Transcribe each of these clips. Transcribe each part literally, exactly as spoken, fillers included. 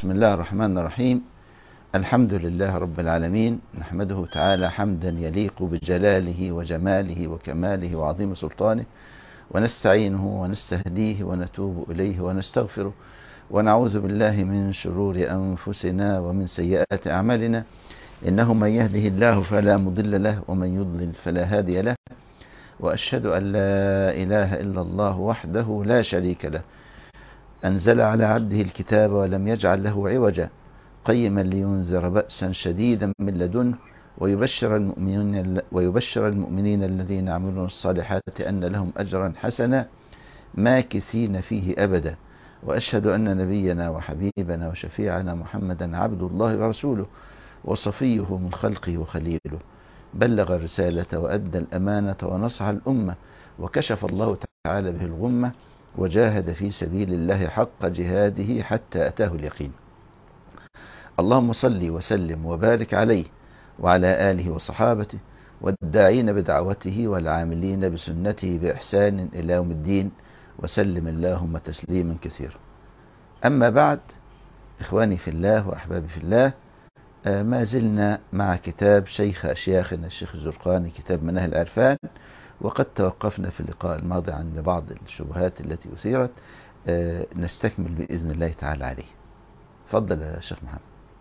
بسم الله الرحمن الرحيم. الحمد لله رب العالمين، نحمده تعالى حمدا يليق بجلاله وجماله وكماله وعظيم سلطانه، ونستعينه ونستهديه ونتوب إليه ونستغفره، ونعوذ بالله من شرور أنفسنا ومن سيئات أعمالنا، إنه من يهده الله فلا مضل له ومن يضلل فلا هادي له، وأشهد أن لا إله إلا الله وحده لا شريك له، أنزل على عبده الكتاب ولم يجعل له عوجا، قيما لينذر بأسا شديدا من لدنه ويبشر المؤمنين, ويبشر المؤمنين الذين يعملون الصالحات أن لهم أجرا حسنا ماكثين فيه أبدا. وأشهد أن نبينا وحبيبنا وشفيعنا محمدا عبد الله ورسوله وصفيه من خلقه وخليله، بلغ الرسالة وأدى الأمانة ونصح الأمة، وكشف الله تعالى به الغمة، وجاهد في سبيل الله حق جهاده حتى أتاه اليقين. اللهم صل وسلم وبارك عليه وعلى آله وصحابته والداعين بدعوته والعاملين بسنته بإحسان إلى يوم الدين، وسلم اللهم تسليما كثيرا. أما بعد، إخواني في الله وأحبابي في الله، ما زلنا مع كتاب شيخ أشياخنا الشيخ الزرقاني، كتاب مناهل العرفان، وقد توقفنا في اللقاء الماضي عند بعض الشبهات التي أثيرت. نستكمل بإذن الله تعالى عليه. تفضل يا شيخ محمد.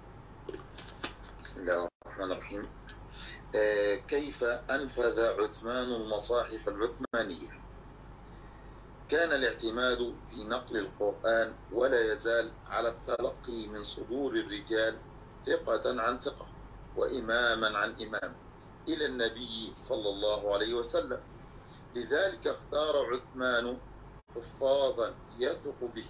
بسم الله الرحمن الرحيم. آه كيف أنفذ عثمان المصاحف العثمانية؟ كان الاعتماد في نقل القرآن ولا يزال على التلقي من صدور الرجال ثقة عن ثقة وإماما عن إمام إلى النبي صلى الله عليه وسلم. لذلك اختار عثمان حفاظا يثق به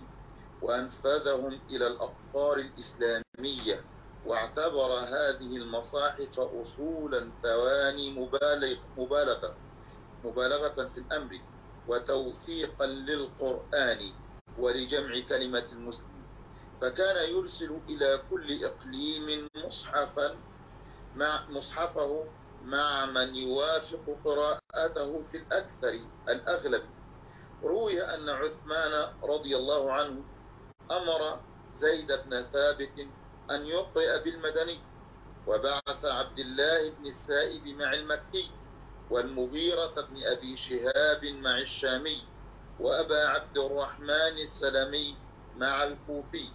وأنفذهم إلى الأقطار الإسلامية، واعتبر هذه المصاحف أصولا ثواني مبالغ مبالغة مبالغة في الأمر وتوثيقا للقرآن ولجمع كلمة المسلمين. فكان يرسل إلى كل إقليم مصحفا مع مصحفه مع من يوافق قراءته في الأكثر الأغلب. روي أن عثمان رضي الله عنه أمر زيد بن ثابت أن يقرأ بالمدني، وبعث عبد الله بن السائب مع المكي، والمغيرة بن أبي شهاب مع الشامي، وأبا عبد الرحمن السلمي مع الكوفي،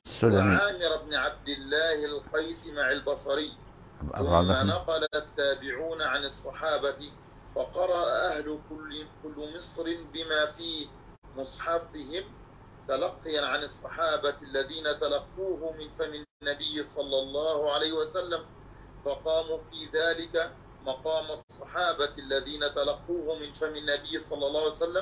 وعامر بن عبد الله القيس مع البصري. ثم نقل التابعون عن الصحابة، فقرأ أهل كل, كل مصر بما في مصحفهم تلقيا عن الصحابة الذين تلقوه من فم النبي صلى الله عليه وسلم، فقاموا في ذلك مقام الصحابة الذين تلقوه من فم النبي صلى الله عليه وسلم.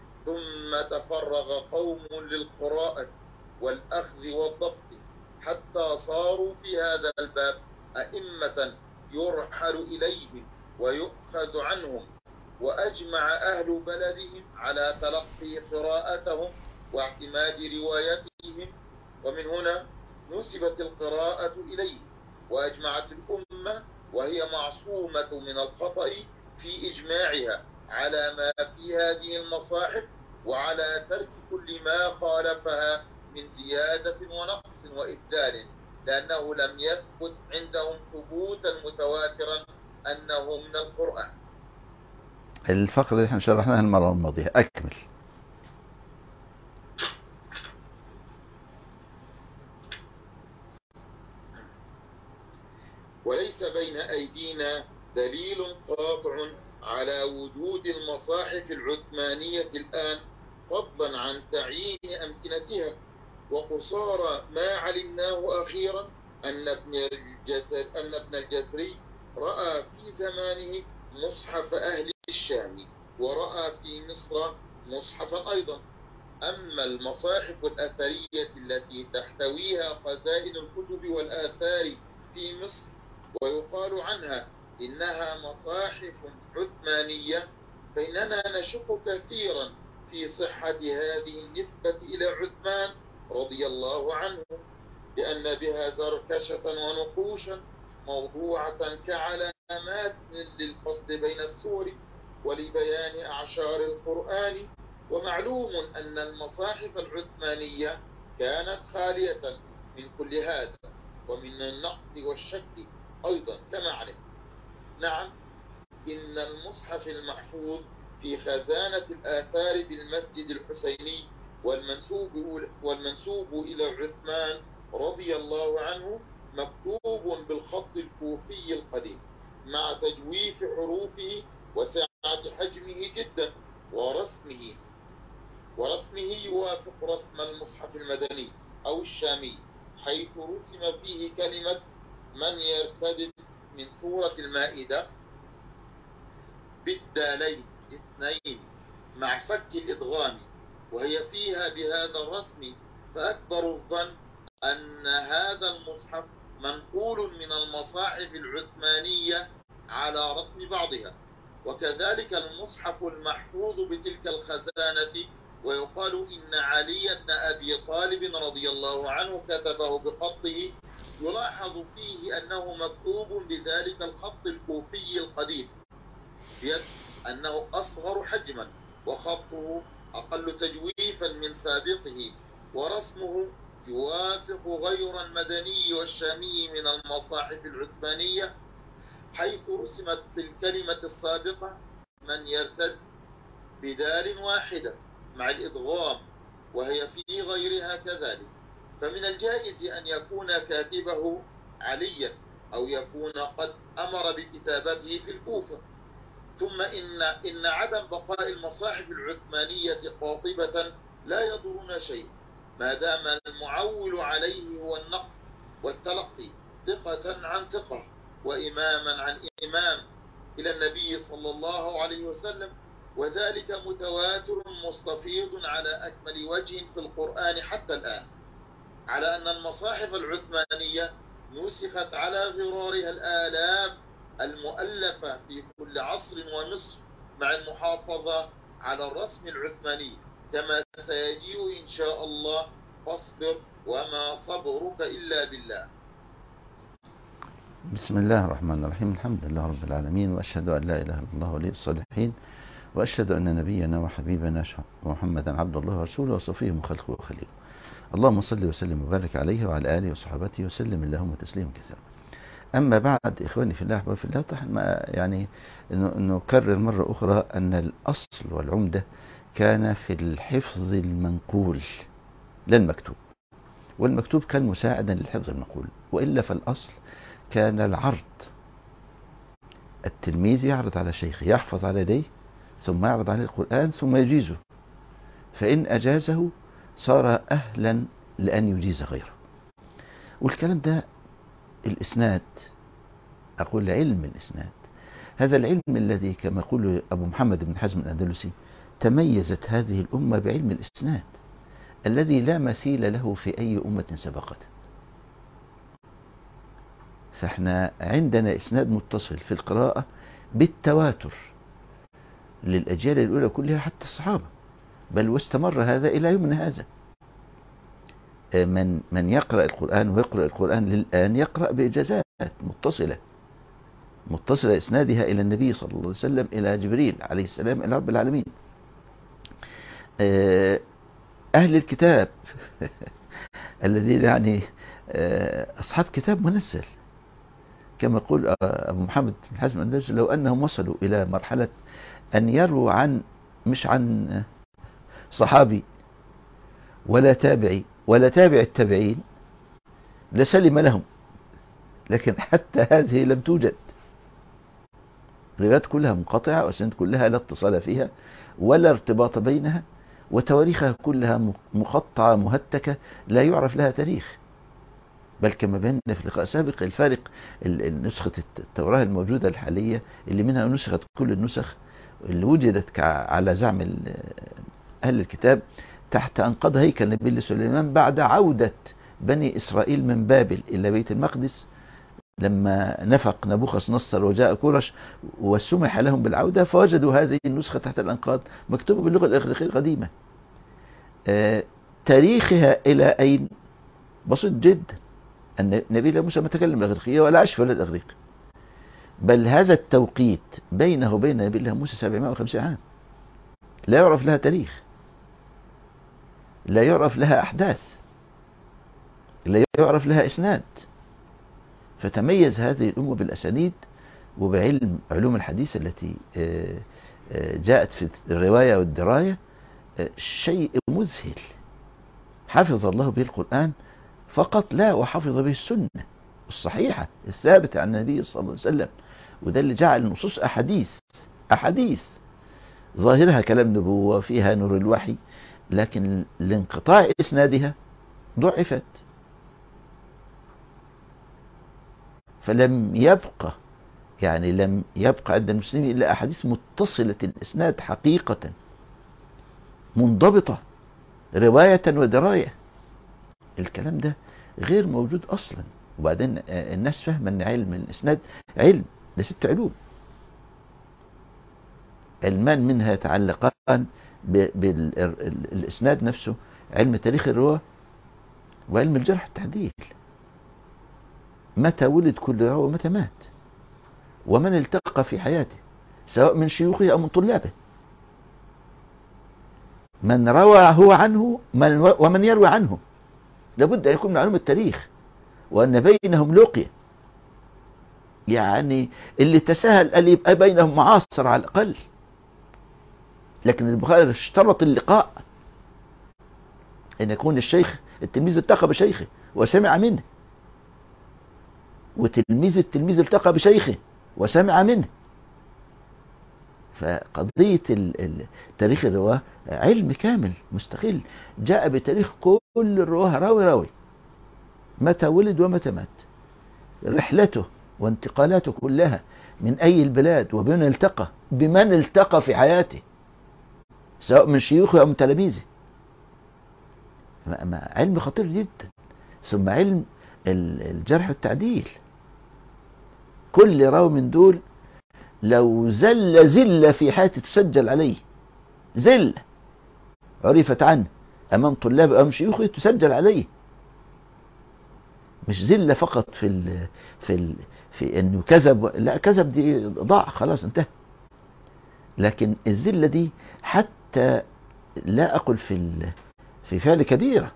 ثم تفرغ قوم للقراءة والأخذ والضبط حتى صاروا في هذا الباب أئمة يرحل إليهم ويؤخذ عنهم، وأجمع أهل بلدهم على تلقي قراءتهم واعتماد روايتهم، ومن هنا نسبت القراءة إليه. وأجمعت الأمة وهي معصومة من الخطأ في إجماعها على ما في هذه المصاحف، وعلى ترك كل ما خالفها من زيادة ونقص وإبدال، لأنه لم يثبت عندهم ثبوتا متواترا أنه من القرآن. الفقرة اللي احنا شرحناها المرة الماضية، أكمل. وليس بين أيدينا دليل قاطع على وجود المصاحف العثمانية الآن، فضلا عن تعيين أمكنتها. وقصارى ما علمناه أخيرا أن ابن الجزر أن ابن الجزري رأى في زمانه مصحف أهل الشام، ورأى في مصر مصحفا أيضا. أما المصاحف الأثرية التي تحتويها خزائن الكتب والآثار في مصر ويقال عنها إنها مصاحف عثمانية، فإننا نشك كثيرا في صحة هذه النسبة إلى عثمان رضي الله عنه، لأن بها زركشة ونقوشا موضوعة كعلامات للفصل بين السور ولبيان أعشار القرآن. ومعلوم أن المصاحف العثمانية كانت خالية من كل هذا ومن النقد والشك أيضا كما علم. نعم، إن المصحف المحفوظ في خزانة الآثار بالمسجد الحسيني والمنسوب, والمنسوب إلى عثمان رضي الله عنه مكتوب بالخط الكوفي القديم مع تجويف حروفه وسعة حجمه جدا، ورسمه ورسمه يوافق رسم المصحف المدني أو الشامي، حيث رسم فيه كلمة من يرتد من سورة المائدة بالدالين اثنين مع فك الإدغام، وهي فيها بهذا الرسم، فأكبر الظن أن هذا المصحف منقول من المصاحف العثمانية على رسم بعضها. وكذلك المصحف المحفوظ بتلك الخزانة، ويقال إن علي بن أبي طالب رضي الله عنه كتبه بخطه، يلاحظ فيه أنه مكتوب بذلك الخط الكوفي القديم، بيد أنه أصغر حجما وخطه أقل تجويفا من سابقه، ورسمه يوافق غير المدني والشامي من المصاحف العثمانية، حيث رسمت في الكلمة السابقة من يرتد بدال واحدة مع الإدغام، وهي في غيرها كذلك. فمن الجائز أن يكون كاتبه عليا، أو يكون قد أمر بكتابته في الكوفة. ثم إن, إن عدم بقاء المصاحف العثمانية قاطبة لا يضرنا شيء، ما دام المعول عليه هو النقل والتلقي ثقة عن ثقة وإماما عن إمام إلى النبي صلى الله عليه وسلم، وذلك متواتر مستفيض على أكمل وجه في القرآن حتى الآن، على أن المصاحف العثمانية نسخت على غرارها الآلاف المؤلفة في كل عصر ومصر، مع المحافظة على الرسم العثماني، كما سيجيء إن شاء الله، فاصبر وما صبرك إلا بالله. بسم الله الرحمن الرحيم. الحمد لله رب العالمين، وأشهد أن لا إله إلا الله ولي الصالحين، وأشهد أن نبينا وحبيبنا محمدا عبد الله ورسوله وصفيه من خلقه وخليله. اللهم صل وسلم وبارك عليه وعلى آله وصحبه وسلم اللهم تسليما كثيرا. أما بعد، إخواني في الله أحبابي في الله، يعني نكرر مرة أخرى أن الأصل والعمدة كان في الحفظ المنقول لا المكتوب، والمكتوب كان مساعدا للحفظ المنقول، وإلا فالأصل كان العرض. التلميذ يعرض على شيخه، يحفظ على يديه، ثم يعرض عليه القرآن ثم يجيزه، فإن أجازه صار أهلا لأن يجيز غيره. والكلام ده الإسناد، أقول علم الإسناد، هذا العلم الذي كما يقول أبو محمد بن حزم الأندلسي تميزت هذه الأمة بعلم الإسناد الذي لا مثيل له في أي أمة سبقته. فاحنا عندنا إسناد متصل في القراءة بالتواتر للأجيال الأولى كلها حتى الصحابة، بل واستمر هذا إلى يومنا هذا. من من يقرأ القرآن ويقرأ القرآن للآن يقرأ بإجازات متصلة متصلة إسنادها إلى النبي صلى الله عليه وسلم، إلى جبريل عليه السلام، إلى رب العالمين. أهل الكتاب الذين يعني أصحاب كتاب منزل، كما يقول أبو محمد بن حزم الأندلسي، لو أنهم وصلوا إلى مرحلة أن يروا عن مش عن صحابي ولا تابعي ولا تابع التابعين لسلم لهم، لكن حتى هذه لم توجد. الروايات كلها منقطعة، وسند كلها لا اتصال فيها ولا ارتباط بينها، وتواريخها كلها مقطعة مهتكة لا يعرف لها تاريخ. بل كما بينا في لقاء سابق، الفارق نسخة التوراة الموجودة الحالية اللي منها نسخت كل النسخ اللي وجدت على زعم أهل الكتاب تحت أنقاض هيكل نبي سليمان بعد عودة بني إسرائيل من بابل إلى بيت المقدس، لما نفق نبوخذ نصر وجاء كورش وسمح لهم بالعودة، فوجدوا هذه النسخة تحت الأنقاض مكتوبة باللغة الإغريقية القديمة. آه تاريخها إلى أين؟ بسيط جدا. أن نبي موسى ما تكلم الإغريقية ولا عاش في بلد إغريق، بل هذا التوقيت بينه وبين نبي الله موسى سبعمائة وخمسين عام، لا يعرف لها تاريخ، لا يعرف لها أحداث. لا يعرف لها إسناد. فتميز هذه الأمة بالأسانيد وبعلم علوم الحديث التي جاءت في الرواية والدراية، شيء مذهل. حفظ الله به القرآن فقط لا، وحفظ به السنة الصحيحة الثابتة عن النبي صلى الله عليه وسلم. وده اللي جعل النصوص أحاديث أحاديث ظاهرها كلام نبوة فيها نور الوحي، لكن لانقطاع إسنادها ضعفت، فلم يبقى يعني لم يبقى عند المسلمين إلا أحاديث متصلة الإسناد حقيقة منضبطة رواية ودراية. الكلام ده غير موجود أصلا. وبعدين الناس فاهمة أن علم الإسناد علم، ده ست علوم، علمان منها يتعلقان بالإسناد نفسه، علم تاريخ الرواة وعلم الجرح والتعديل. متى ولد كل راوي ومتى مات، ومن التقى في حياته سواء من شيوخه أو من طلابه، من روى هو عنه من ومن يروي عنه. لابد أن يكون من علوم التاريخ، وأن بينهم لقية، يعني اللي تساهل قال يبقى بينهم معاصر على الأقل. لكن البخاري اشترط اللقاء، أن يكون الشيخ التلميذ التقى بشيخه وسمع منه، وتلميذ التلميذ التقى بشيخه وسمع منه. فقضية تاريخ الرواه علم كامل مستقل، جاء بتاريخ كل الرواه راوي راوي، متى ولد ومتى مات، رحلته وانتقالاته كلها من أي البلاد، وبمن التقى بمن التقى في حياته سواء من شيوخه أو من تلاميذه. علم خطير جدا. ثم علم الجرح والتعديل، كل راوي من دول لو زل زلة في حياته تسجل عليه، زلة عرفت عنه أمام طلاب أو شيوخه تسجل عليه، مش زلة فقط في ال في ال في إنه كذب، لا كذب دي ضاع خلاص انتهى. لكن الزلة دي حتى لا أقول في في فعل كبيرة،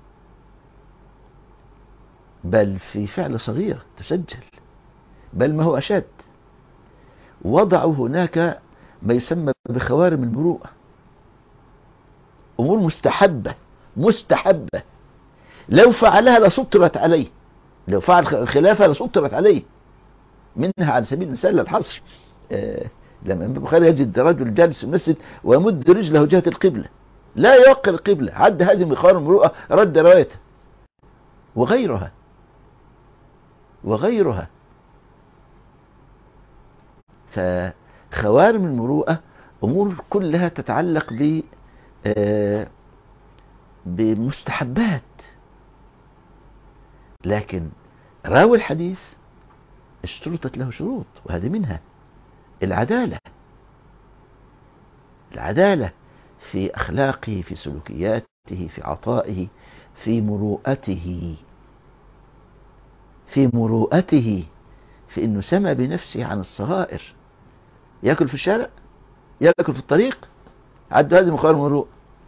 بل في فعل صغير تسجل، بل ما هو أشد. وضعوا هناك ما يسمى بخوارم المروءة، أمور مستحبة مستحبة لو فعلها لسطرت عليه، لو فعل خلافها لسطرت عليه. منها على سبيل المثال الحصر، آه لما البخاري يجد رجل جالس في المسجد ويمد رجله جهة القبلة لا يوقع القبلة، عد هذه من خوارم المروءة، رد روايته. وغيرها وغيرها فخوارم المروءة أمور كلها تتعلق ب آه بمستحبات. لكن راوي الحديث اشترطت له شروط، وهذه منها العدالة، العدالة في أخلاقه، في سلوكياته، في عطائه، في مروءته في مروءته في إنه سمى بنفسه عن الصغائر، يأكل في الشارع، يأكل في الطريق، عد هذه مخالف المروءة.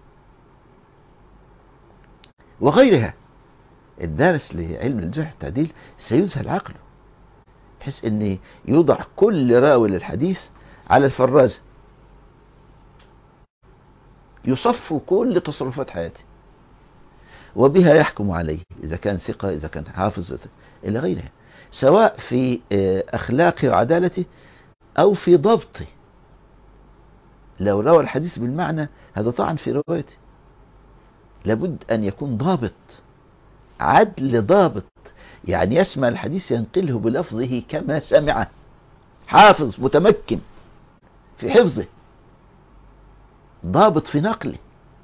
وغيرها. الدارس لعلم الجرح والتعديل سيذهل عقله، بحيث ان يوضع كل راوي للحديث على الفرازة، يصف كل تصرفات حياته، وبها يحكم عليه إذا كان ثقة، إذا كان حافظ، إلى غيرها، سواء في أخلاقه وعدالته أو في ضبطه. لو روى الحديث بالمعنى هذا طعن في روايته، لابد أن يكون ضابط، عدل ضابط، يعني يسمع الحديث ينقله بلفظه كما سمعه، حافظ متمكن في حفظه، ضابط في نقله.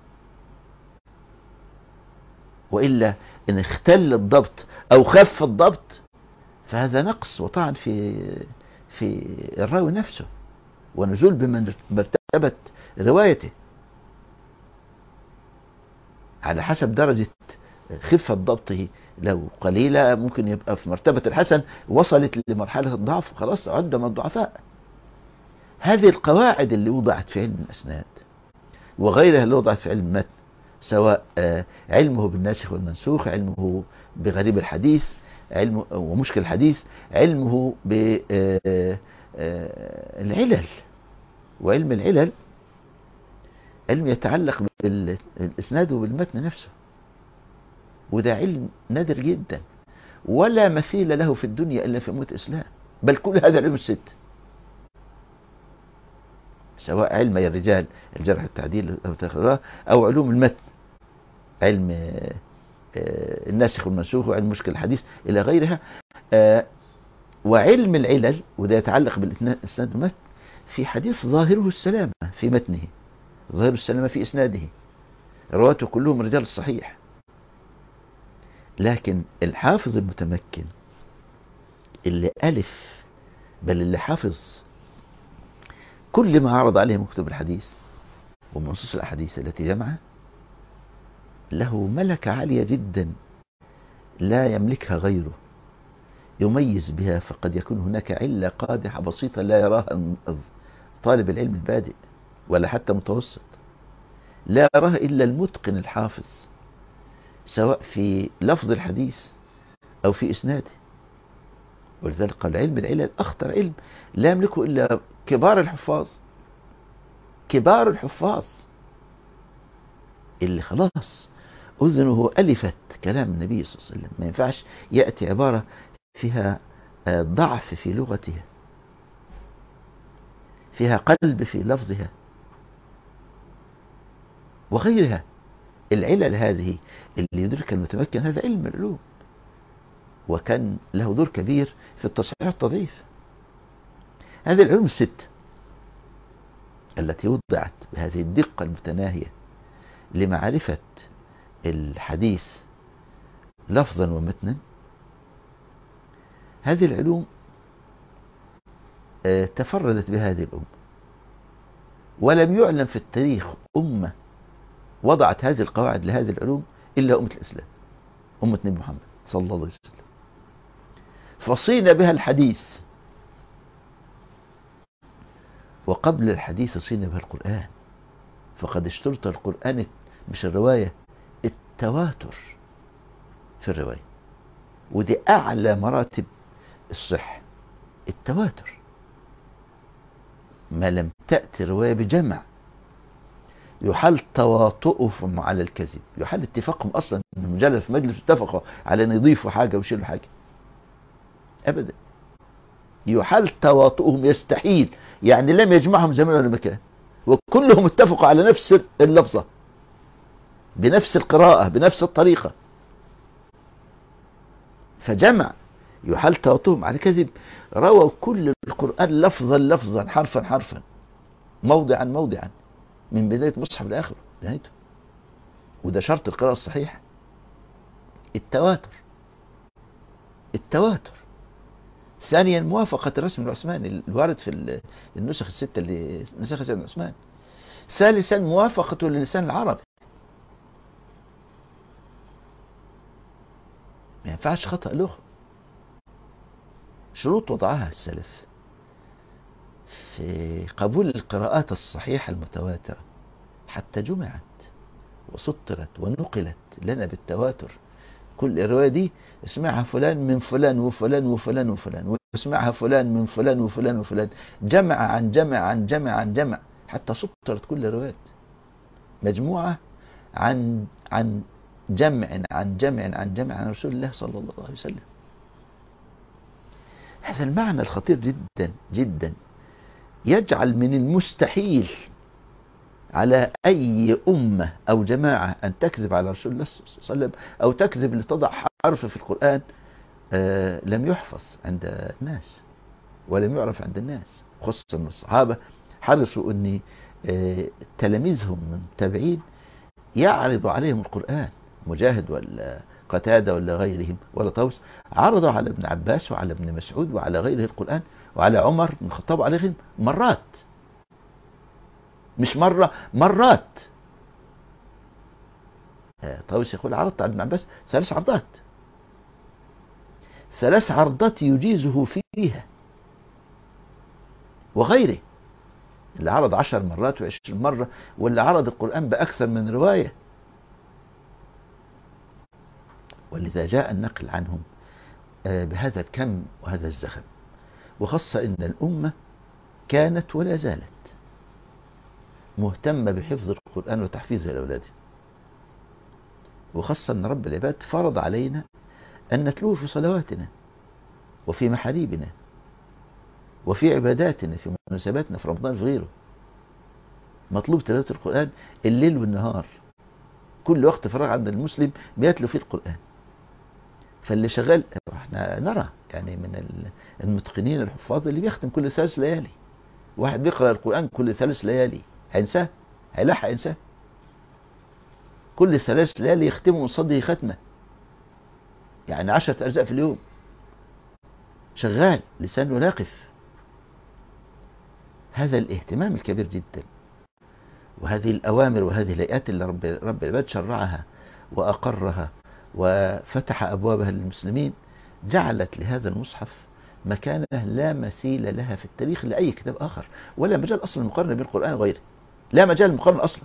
وإلا إن اختل الضبط أو خف الضبط فهذا نقص وطعن في في الراوي نفسه، ونزول بمرتبة روايته على حسب درجة خفة ضبطه. لو قليلة ممكن يبقى في مرتبة الحسن، وصلت لمرحلة الضعف خلاص عد من الضعفاء. هذه القواعد اللي وضعت في علم الأسناد وغيرها اللي وضعت في علم المتن، سواء علمه بالناسخ والمنسوخ، علمه بغريب الحديث، علم ومشكل الحديث، علمه بالعلل. وعلم العلل علم يتعلق بالإسناد وبالمتن نفسه، وده علم نادر جدا ولا مثيل له في الدنيا إلا في أمة الإسلام، بل كل هذا العلم الست، سواء علم الرجال الجرح التعديل أو تخريره، أو علوم المتن، علم الناسخ والمنسوخ، وعلم مشكل الحديث إلى غيرها. وعلم العلل وده يتعلق بالإسناد والمتن، في حديث ظاهره السلامة في متنه، ظاهره السلامة في إسناده، رواته كلهم رجال الصحيح. لكن الحافظ المتمكن اللي ألف، بل اللي حافظ كل ما عرض عليه من كتب الحديث ومنصوص الأحاديث التي جمعها، له ملكة عالية جدا لا يملكها غيره، يميز بها. فقد يكون هناك علة قادحة بسيطة لا يراها طالب العلم البادئ ولا حتى متوسط، لا يراها إلا المتقن الحافظ، سواء في لفظ الحديث أو في إسناده. ولذلك قال علم العلل أخطر علم لا يملكه إلا كبار الحفاظ، كبار الحفاظ اللي خلاص أذنه ألفت كلام النبي صلى الله عليه وسلم. ما ينفعش يأتي عبارة فيها ضعف في لغتها، فيها قلب في لفظها وغيرها. العلل هذه اللي يدرك المتمكن، هذا علم العلوم، وكان له دور كبير في التصحيح والتضعيف. هذه العلوم الست التي وضعت بهذه الدقة المتناهية لمعرفة الحديث لفظا ومتنا، هذه العلوم تفردت بهذه الأمة، ولم يعلم في التاريخ أمة وضعت هذه القواعد لهذه العلوم إلا أمة الإسلام، أمة نبي محمد صلى الله عليه وسلم. فصين بها الحديث، وقبل الحديث صين بها القرآن. فقد اشترط القرآن مش الرواية، التواتر في الرواية، ودي أعلى مراتب الصحة، التواتر. ما لم تأتي رواية بجمع يحل تواطؤهم على الكذب، يحل اتفاقهم أصلا من مجلد في مجلس اتفقوا على أن يضيفوا حاجة ويشيلوا حاجة، أبدا. يحل تواطؤهم، يستحيل، يعني لم يجمعهم زمان ولا مكان، وكلهم اتفقوا على نفس اللفظة بنفس القراءة بنفس الطريقة، فجمع يحل تواطؤهم على كذب. رووا كل القرآن لفظا لفظا، حرفا حرفا، موضعا موضعا، من بداية مصحف لآخره نهايته. وده شرط القراءة الصحيحة، التواتر. التواتر. ثانيا موافقة الرسم العثماني الوارد في النسخ الستة اللي نسخها سيدنا عثمان. ثالثا موافقته للسان العربي، ما ينفعش خطأ لغة. شروط وضعها السلف في قبول القراءات الصحيحة المتواترة حتى جمعت وسطرت ونقلت لنا بالتواتر. كل الرواية دي اسمعها فلان من فلان وفلان وفلان وفلان، واسمعها فلان من فلان وفلان وفلان، جمع عن جمع عن جمع عن جمع، حتى سطرت كل الروايات مجموعة عن عن جمع عن جمع عن جمع عن رسول الله صلى الله عليه وسلم. هذا المعنى الخطير جدا جدا يجعل من المستحيل على أي أمة أو جماعة أن تكذب على رسول الله صلى الله عليه وسلم، أو تكذب لتضع حرف في القرآن آه لم يحفظ عند الناس ولم يعرف عند الناس، خصوصا أن الصحابة حرصوا أن آه تلاميذهم من التابعين يعرضوا عليهم القرآن. مجاهد ولا قتادة ولا غيرهم ولا طوس عرضوا على ابن عباس وعلى ابن مسعود وعلى غيره القرآن، وعلى عمر بن الخطاب وعلى غيرهم مرات، مش مرة، مرات. طوس يقول عرضت على ابن عباس ثلاث عرضات، ثلاث عرضات يجيزه فيها، وغيره اللي عرض عشر مرات وعشرين مرة، واللي عرض القرآن بأكثر من رواية. ولذا جاء النقل عنهم بهذا الكم وهذا الزخم، وخاصة أن الأمة كانت ولا زالت مهتمة بحفظ القرآن وتحفيظه لأولاده، وخاصة أن رب العباد فرض علينا أن نتلوه في صلواتنا وفي محاريبنا وفي عباداتنا في مناسباتنا في رمضان في غيره. مطلوب تلاوة القرآن الليل والنهار، كل وقت فراغ عند المسلم بيتلو فيه القرآن. فاللي شغال، احنا نرى يعني من المتقنين الحفاظ اللي بيختم كل ثلاث ليالي، واحد بيقرأ القرآن كل ثلاث ليالي هينساه؟ هيلحق ينساه؟ كل ثلاث ليالي يختمه من صدره ختمة، يعني عشرة أجزاء في اليوم، شغال لسانه لاقف. هذا الاهتمام الكبير جدا، وهذه الأوامر وهذه الهيئات اللي رب, رب العباد شرعها وأقرها وفتح أبوابها للمسلمين، جعلت لهذا المصحف مكانة لا مثيل لها في التاريخ لأي كتاب آخر، ولا مجال أصلا المقارنة بين القرآن وغيره، لا مجال المقارنة أصلا.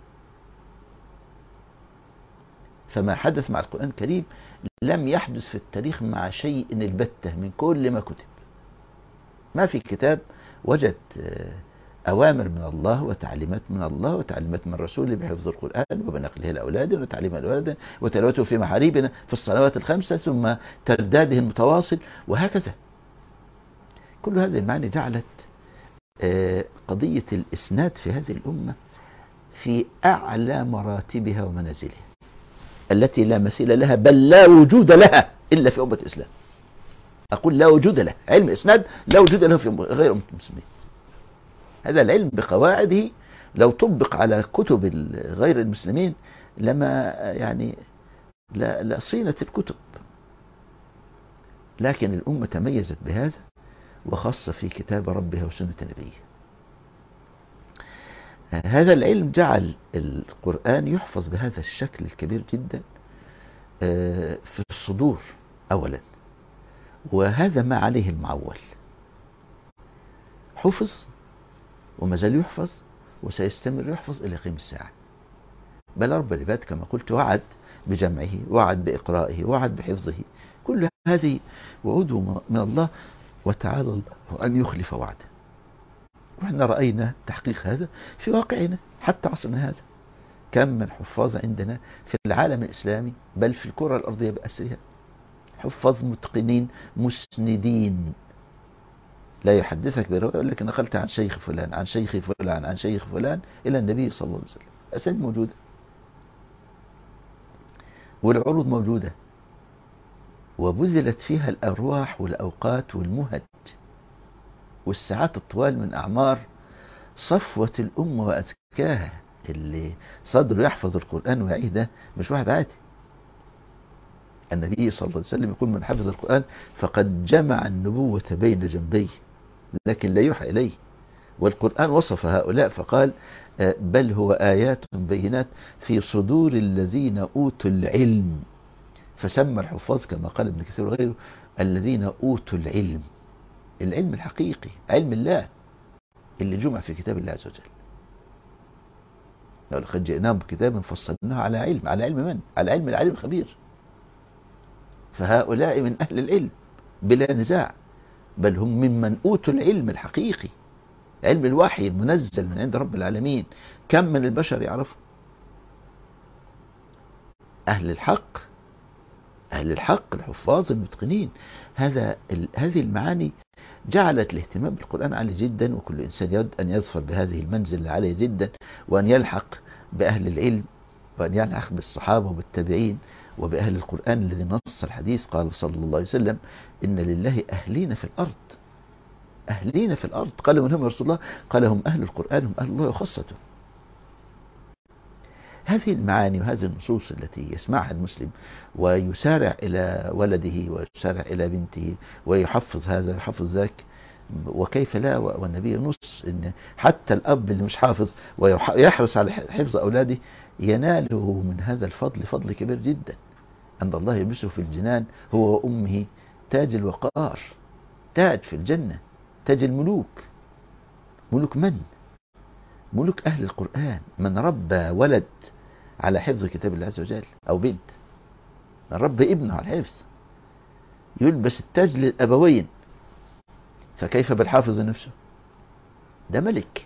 فما حدث مع القرآن الكريم لم يحدث في التاريخ مع شيء البتة من كل ما كتب. ما في كتاب وجد أوامر من الله وتعليمات من الله وتعليمات من رسوله بحفظ القرآن وبنقله لأولادنا وتعليم الأولاد وتلاوته في محاريبنا في الصلوات الخمسة ثم ترداده المتواصل وهكذا. كل هذه المعاني جعلت قضية الإسناد في هذه الأمة في أعلى مراتبها ومنازلها التي لا مثيل لها، بل لا وجود لها إلا في أمة الإسلام. أقول لا وجود له، علم الإسناد لا وجود له في غير أمة المسلمين. هذا العلم بقواعده لو طبق على كتب غير المسلمين لما يعني لا, لا صينة الكتب، لكن الأمة تميزت بهذا، وخاصة في كتاب ربها وسنة نبيه. هذا العلم جعل القرآن يحفظ بهذا الشكل الكبير جدا في الصدور أولا، وهذا ما عليه المعول، حفظ وما زال يحفظ وسيستمر يحفظ إلى قيام الساعة. بل رب العباد كما قلت وعد بجمعه، وعد بإقرائه، وعد بحفظه. كل هذه وعود من الله، وتعالى الله أن يخلف وعده. وإحنا رأينا تحقيق هذا في واقعنا حتى عصرنا هذا. كم من حفاظ عندنا في العالم الإسلامي بل في الكرة الأرضية بأسرها، حفاظ متقنين مسندين، لا يحدثك برواية يقول لك نقلت عن شيخ فلان عن شيخ فلان عن شيخ فلان إلى النبي صلى الله عليه وسلم. أسانيد موجودة والعروض موجودة، وبذلت فيها الأرواح والأوقات والمهج والساعات الطوال من أعمار صفوة الأمة وأزكاها. اللي صدره يحفظ القرآن ويعيه مش واحد عادي. النبي صلى الله عليه وسلم يقول من حفظ القرآن فقد جمع النبوة بين جنبيه، لكن لا يوحى إليه. والقرآن وصف هؤلاء فقال بل هو آيات بينات في صدور الذين أوتوا العلم، فسمى الحفاظ كما قال ابن كثير وغيره الذين أوتوا العلم، العلم الحقيقي، علم الله اللي جمع في كتاب الله عز وجل. لقد جئناهم بكتاب فصلناه على علم، على علم من؟ على علم العلم الخبير. فهؤلاء من أهل العلم بلا نزاع، بل هم ممن أوتوا العلم الحقيقي، علم الوحي المنزل من عند رب العالمين. كم من البشر يعرفه؟ أهل الحق، أهل الحق الحفاظ المتقنين. هذا هذه المعاني جعلت الاهتمام بالقرآن عالي جدا، وكل إنسان يود أن يظفر بهذه المنزل العالية جدا، وأن يلحق بأهل العلم، وأن يلحق بالصحابة وبالتابعين وبأهل القرآن الذي نص الحديث. قال صلى الله عليه وسلم إن لله أهلين في الأرض، أهلين في الأرض. قال من هم يا رسول الله؟ قال هم أهل القرآن، هم أهل الله وخاصته. هذه المعاني وهذه النصوص التي يسمعها المسلم ويسارع إلى ولده ويسارع إلى بنته ويحفظ هذا ويحفظ ذاك، وكيف لا، والنبي نص إن حتى الأب اللي مش حافظ ويحرص على حفظ أولاده يناله من هذا الفضل فضل كبير جدا، أن الله يلبسه في الجنان هو وأمه تاج الوقار، تاج في الجنة، تاج الملوك. ملوك من؟ ملوك أهل القرآن، من ربى ولد على حفظ كتاب الله عز وجل أو بنت. ربي ابنه على الحفظ، يلبس التاج للأبوين، فكيف بالحافظ نفسه؟ ده ملك،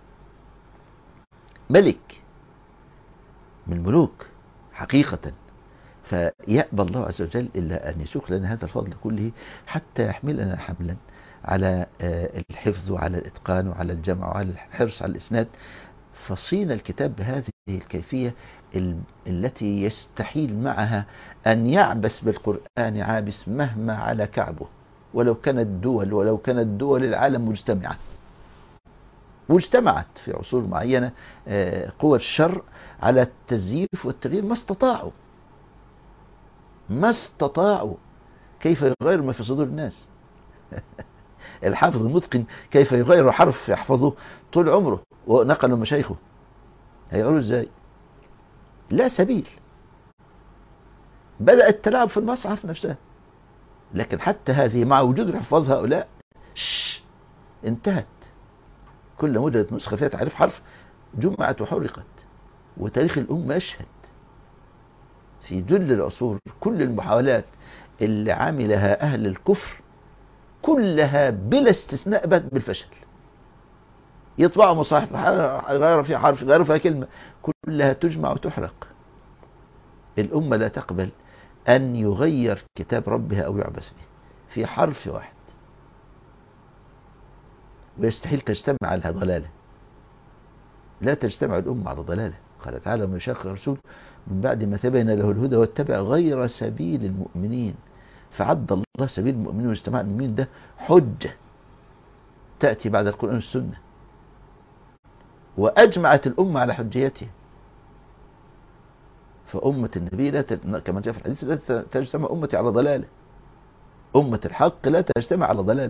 ملك من الملوك حقيقة. فيأبى الله عز وجل إلا أن يسوق لنا هذا الفضل كله حتى يحملنا حملا على الحفظ وعلى الإتقان وعلى الجمع وعلى الحرص على الإسناد. فصين الكتاب بهذه الكيفية التي يستحيل معها أن يعبس بالقرآن عابس مهما على كعبه، ولو كانت دول ولو كانت دول العالم مجتمعة، واجتمعت في عصور معينة قوى الشر على التزييف والتغيير، ما استطاعوا ما استطاعوا كيف يغير ما في صدور الناس. الحافظ المتقن كيف يغير حرف يحفظه طول عمره ونقل مشايخه، هيقولوا ازاي؟ لا سبيل. بدأ التلاعب في المصحف نفسها، لكن حتى هذه مع وجود الحفاظ هؤلاء شش انتهت. كل مدة نسخة فيها تعريف حرف جمعت وحرقت. وتاريخ الأمة يشهد في جل العصور كل المحاولات اللي عملها أهل الكفر كلها بلا استثناء بات بالفشل. يطبعوا مصاحف غير فيها حرف غير فيها كلمة، كلها تجمع وتحرق. الأمة لا تقبل أن يغير كتاب ربها أو يعبس به في حرف واحد، ويستحيل تجتمع على ضلالة. لا تجتمع الأمة على ضلالة. قال تعالى: ومن يشاقق الرسول من بعد ما تبين له الهدى واتبع غير سبيل المؤمنين. فعد الله سبيل المؤمنين واجتماع المؤمنين ده حجة تأتي بعد القرآن والسنة، وأجمعت الأمة على حجيتها. فأمة النبي لا تت... كما جاء في الحديث: لا تجتمع أمتي على ضلالة. أمة الحق لا تجتمع على ضلالة،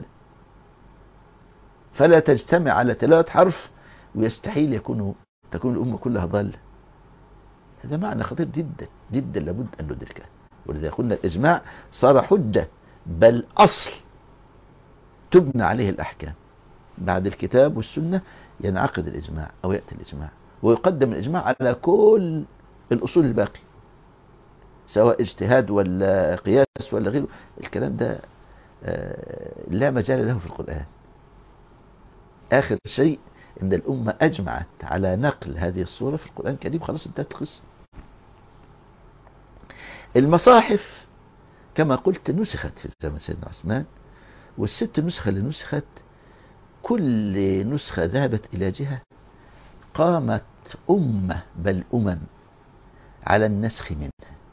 فلا تجتمع على تلاوة حرف ويستحيل يكون تكون الأمة كلها ضالة. هذا معنى خطير جدا جدا لابد أن ندركه. ولذا قلنا الإجماع صار حجة، بل أصل تبنى عليه الأحكام. بعد الكتاب والسنة ينعقد الإجماع أو يأتي الإجماع، ويقدم الإجماع على كل الأصول الباقي، سواء اجتهاد ولا قياس ولا غيره. الكلام ده لا مجال له في القرآن. آخر شيء إن الأمة أجمعت على نقل هذه الصورة في القرآن الكريم، خلاص انتهت القصة. المصاحف كما قلت نسخت في زمن سيدنا عثمان، والست نسخة اللي نسخت كل نسخة ذهبت إلى جهة قامت أمة بل أمم على النسخ منها.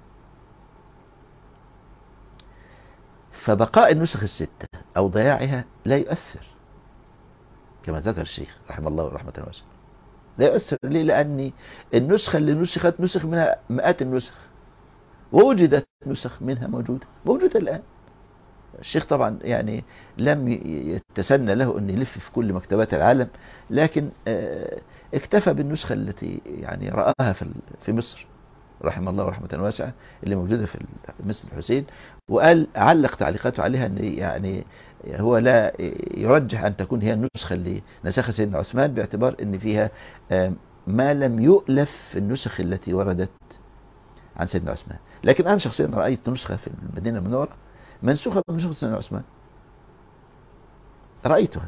فبقاء النسخ الستة أو ضياعها لا يؤثر، كما ذكر الشيخ رحمه الله رحمة واسعة. لا يؤثر. ليه؟ لأن النسخة اللي نسخت نسخ منها مئات النسخ، ووجدت نسخ منها موجودة موجودة الآن. الشيخ طبعا يعني لم يتسنى له أن يلف في كل مكتبات العالم، لكن اكتفى بالنسخة التي يعني رآها في مصر رحمه الله رحمة واسعة، اللي موجودة في مسجد الحسين. وقال علق تعليقاته عليها أن يعني هو لا يرجح أن تكون هي النسخة اللي نسخها سيدنا عثمان، باعتبار أن فيها ما لم يؤلف في النسخ التي وردت عن سيدنا عثمان. لكن أنا شخصيا رأيت نسخة في المدينة المنورة منسوخة من نسخة سيدنا عثمان، رأيتها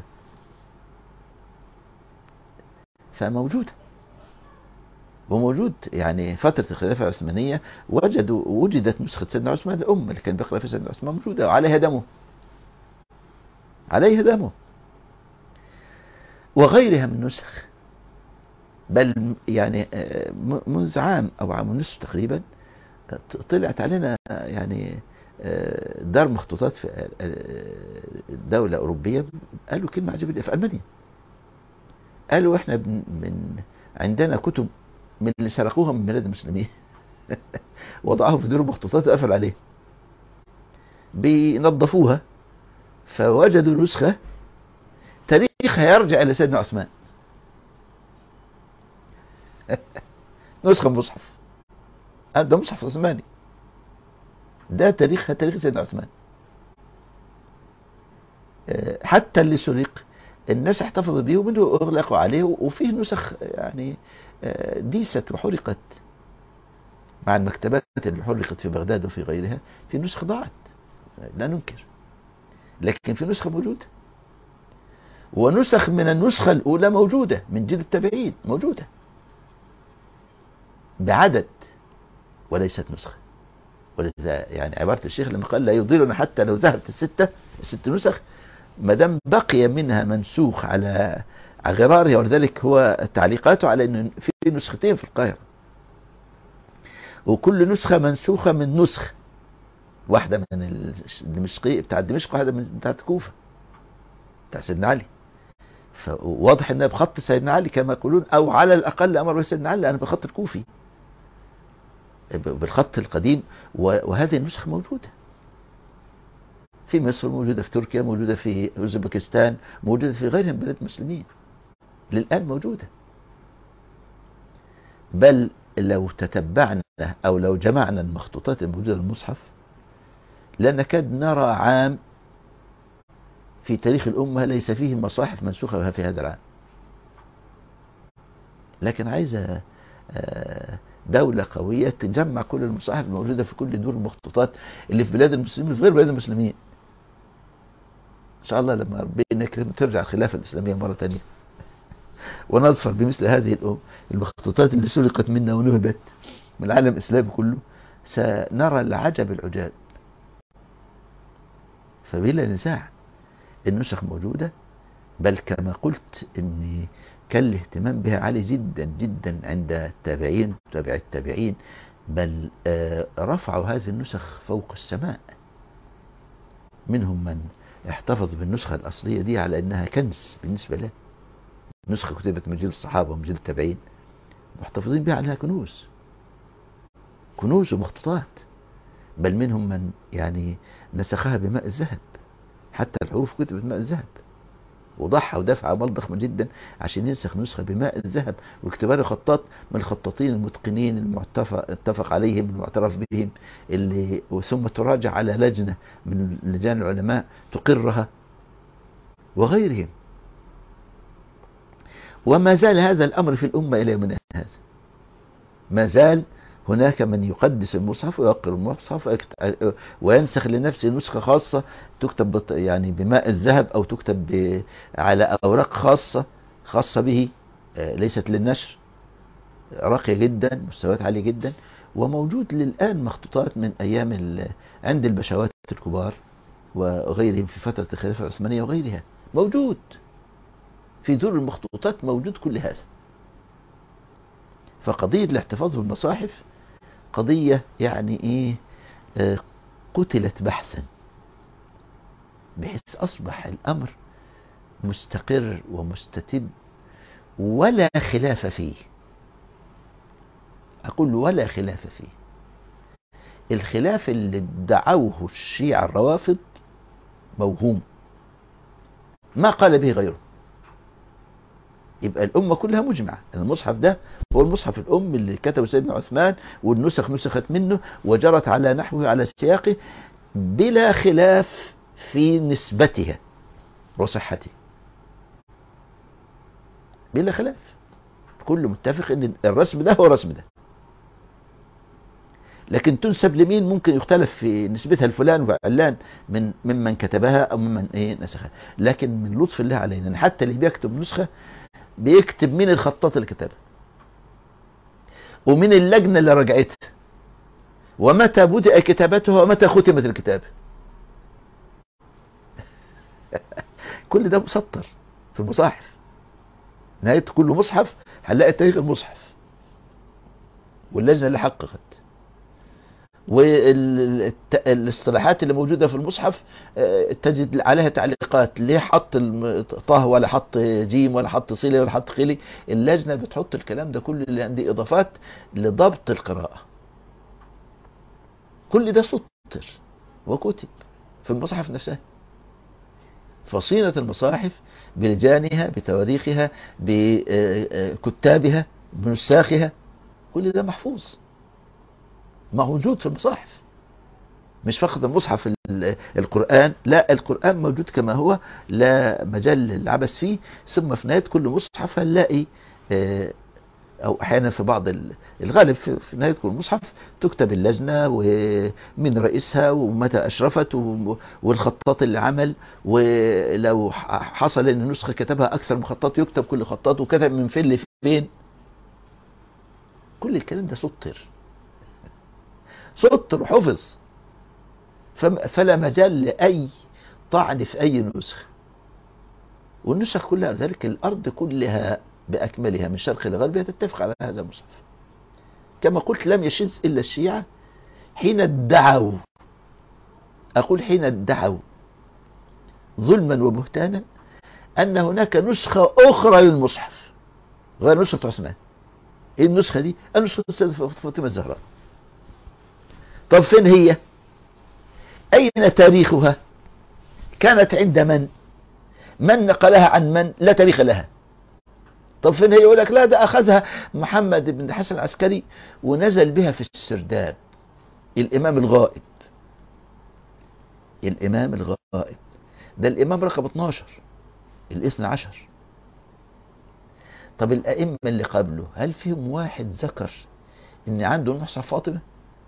فموجودة. وموجود يعني فترة الخلافة العثمانية وجدوا وجدت نسخة سيدنا عثمان الأم اللي كان بيقرأ في سيدنا عثمان موجودة، وعليها دمه عليها دمه وغيرها من نسخ. بل يعني منذ عام أو عام ونصف تقريبا طلعت علينا يعني دار مخطوطات في دولة أوروبية قالوا كلمة عجيبة في ألمانيا. قالوا احنا من عندنا كتب من اللي سرقوها من بلاد المسلمين وضعوها في دور مخطوطات وقفل عليها، بينظفوها فوجدوا نسخة تاريخها يرجع إلى سيدنا عثمان. نسخة مصحف، ده مصحف عثماني، ده تاريخها تاريخ سيدنا عثمان. حتى اللي سرق الناس احتفظوا بيه ومنه اغلقوا عليه، وفيه نسخ يعني ديست وحرقت مع المكتبات اللي حرقت في بغداد وفي غيرها في نسخة ضاعت لا ننكر، لكن في نسخة موجودة، ونسخ من النسخة الأولى موجودة من جيل التابعين موجودة بعدد وليست نسخة. ولذا يعني عبارة الشيخ لما قال لا يضيرنا حتى لو ذهبت الستة الست نسخ ما دام بقي منها منسوخ على غرارها، ولذلك هو تعليقاته على أنه في نسختين في القاهرة، وكل نسخة منسوخة من نسخ، واحدة من الدمشقي بتاع دمشق وواحدة من بتاع الكوفة بتاع سيدنا علي. فواضح انها بخط سيدنا علي كما يقولون، او على الاقل امر سيدنا علي انا بخط الكوفي بالخط القديم. وهذه النسخ موجودة في مصر، موجودة في تركيا، موجودة في اوزبكستان، موجودة في غيرها من بلاد المسلمين، للآن موجودة. بل لو تتبعنا او لو جمعنا المخطوطات الموجودة للمصحف لنكاد نرى عام في تاريخ الأمة ليس فيه مصاحف منسوخة في هذا العام. لكن عايزة دولة قوية تجمع كل المصاحف الموجودة في كل دور المخطوطات اللي في بلاد المسلمين في غير بلاد المسلمين. إن شاء الله لما ربنا يكرم ترجع الخلافة الإسلامية مرة تانية ونظفر بمثل هذه المخطوطات اللي سرقت منا ونهبت من العالم الإسلامي كله، سنرى العجب العجاب. فبلا نزاع النسخ موجودة، بل كما قلت ان كان الاهتمام بها عالي جدا جدا عند التابعين وتابع التابعين، بل رفعوا هذه النسخ فوق السماء. منهم من احتفظ بالنسخة الأصلية دي على أنها كنز بالنسبة له، نسخة كتبت من جيل الصحابة ومن جيل التابعين محتفظين بها على كنوز كنوز ومخطوطات. بل منهم من يعني نسخها بماء الذهب، حتى الحروف كتبت بماء الذهب، وضحى ودفع مال ضخم جدا عشان ينسخ نسخة بماء الذهب ويكتبها له خطاط من الخطاطين المتقنين المتفق اتفق عليهم المعترف بهم، اللي ثم تراجع على لجنة من لجان العلماء تقرها وغيرهم. وما زال هذا الأمر في الأمة إلى يومنا هذا، ما زال هناك من يقدس المصحف ويوقر المصحف وينسخ لنفسه نسخة خاصة تكتب يعني بماء الذهب أو تكتب على أوراق خاصة خاصة به ليست للنشر، راقية جدا، مستويات عالية جدا. وموجود للآن مخطوطات من أيام عند البشوات الكبار وغيرهم في فترة الخلافة العثمانية وغيرها، موجود في دور المخطوطات، موجود كل هذا. فقضية الاحتفاظ بالمصاحف قضية يعني ايه آه قتلت بحثا، بحيث اصبح الامر مستقر ومستتب ولا خلاف فيه. اقول ولا خلاف فيه. الخلاف اللي ادعوه الشيعة الروافض موهوم، ما قال به غيره. يبقى الأمة كلها مجمعة المصحف ده هو المصحف الأم اللي كتبه سيدنا عثمان، والنسخ نسخت منه وجرت على نحوه على سياقه بلا خلاف في نسبتها وصحته، بلا خلاف. كل متفق ان الرسم ده هو رسم ده. لكن تنسب لمين ممكن يختلف في نسبتها لفلان وعلان من ممن كتبها او ممن ايه نسخها. لكن من لطف الله علينا ان حتى اللي بيكتب نسخة بيكتب مين الخطاط اللي كتبها ومن اللجنة اللي رجعتها ومتى بدأ كتابتها ومتى ختمت الكتابة. كل ده مسطر في المصاحف. نهاية كل مصحف هنلاقي تاريخ المصحف واللجنة اللي حققت والاصطلاحات اللي موجودة في المصحف تجد عليها تعليقات، ليه حط طه ولا حط جيم ولا حط صلة ولا حط خلي. اللجنة بتحط الكلام ده كله اللي عندي إضافات لضبط القراءة. كل ده سطر وكتب في المصحف نفسها. فصينة المصاحف بلجانها بتواريخها بكتابها بنساخها كل ده محفوظ موجود في المصاحف. مش فقط المصحف القرآن، لا، القرآن موجود كما هو لا مجال للعبث فيه. ثم في نهاية كل مصحف هنلاقي أو أحيانا في بعض الغالب في, في نهاية كل مصحف تكتب اللجنة ومن رئيسها ومتى أشرفت والخطاط اللي عمل، ولو حصل أن نسخة كتبها أكثر من خطاط يكتب كل خطاط وكتب من فين لفين. كل الكلام ده سطر سطر وحفظ، فلا مجال لأي طعن في أي نسخة. والنسخ كلها ذلك الأرض كلها بأكملها من شرق لغربها تتفق على هذا المصحف. كما قلت لم يشذ إلا الشيعة حين ادعوا، أقول حين ادعوا ظلما وبهتانا أن هناك نسخة أخرى للمصحف غير نسخة عثمان. إيه النسخة دي؟ النسخة السيدة فاطمة الزهراء. طب فين هي؟ أين تاريخها؟ كانت عند من؟ من نقلها عن من؟ لا تاريخ لها. طب فين هي؟ يقول لك لا ده أخذها محمد بن الحسن العسكري ونزل بها في السرداب. الإمام الغائب، الإمام الغائب ده الإمام رقم اتناشر الاثنى عشر. طب الأئمة اللي قبله هل فيهم واحد ذكر إن عنده مصحف فاطمة؟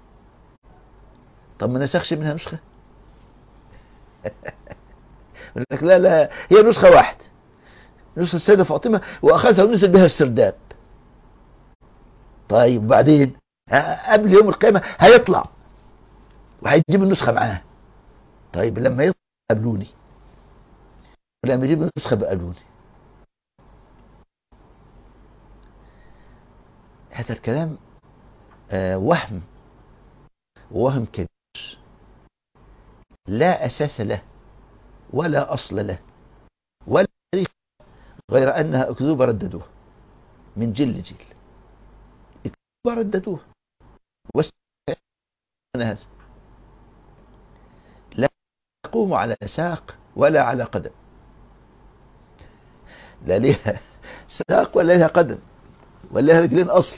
طب ما نسخش منها نسخة؟ يقول لك لا لا هي نسخة واحدة، نسخة السيدة فاطمة وأخذها ونزل بها السرداب. طيب بعدين قبل يوم القيامة هيطلع وهيجيب النسخة معاه. طيب لما يطلع قابلوني، ولما يجيب النسخة بقابلوني. هذا الكلام آه وهم، ووهم كبير لا أساس له ولا أصل له ولا تاريخ، غير أنها أكذوبة رددوها من جيل لجيل. أكذوبة رددوها واستفادوا هذا. لا تقوم على ساق ولا على قدم، لا لها ساق ولا لها قدم ولا لها رجلين أصل.